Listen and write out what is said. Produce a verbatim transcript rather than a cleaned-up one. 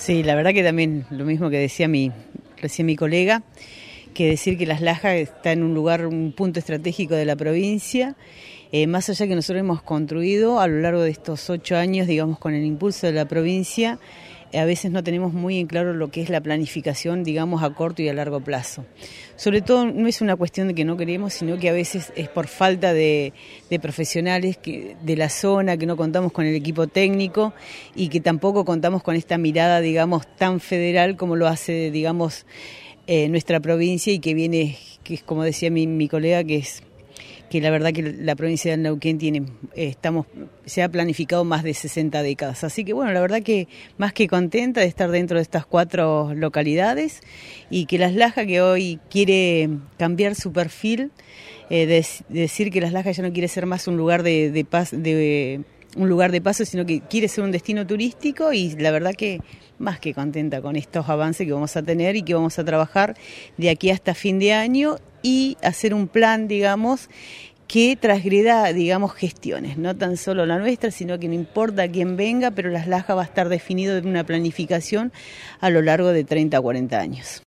Sí, la verdad que también lo mismo que decía mi, recién mi colega, que decir que Las Lajas está en un lugar, un punto estratégico de la provincia, eh, más allá que nosotros hemos construido a lo largo de estos ocho años, digamos, con el impulso de la provincia, a veces no tenemos muy en claro lo que es la planificación, digamos, a corto y a largo plazo. Sobre todo no es una cuestión de que no queremos, sino que a veces es por falta de, de profesionales que, de la zona, que no contamos con el equipo técnico y que tampoco contamos con esta mirada, digamos, tan federal como lo hace, digamos, eh, nuestra provincia y que viene, que es como decía mi, mi colega, que es que la verdad que la provincia de Neuquén tiene, eh, estamos, se ha planificado más de sesenta décadas. Así que bueno, la verdad que más que contenta de estar dentro de estas cuatro localidades y que Las Lajas, que hoy quiere cambiar su perfil, eh, de, de decir que Las Lajas ya no quiere ser más un lugar de, de paz, de un lugar de paso, sino que quiere ser un destino turístico, y la verdad que más que contenta con estos avances que vamos a tener y que vamos a trabajar de aquí hasta fin de año y hacer un plan, digamos, que transgreda, digamos, gestiones, no tan solo la nuestra, sino que no importa quién venga, pero Las Lajas va a estar definido en una planificación a lo largo de treinta a cuarenta años.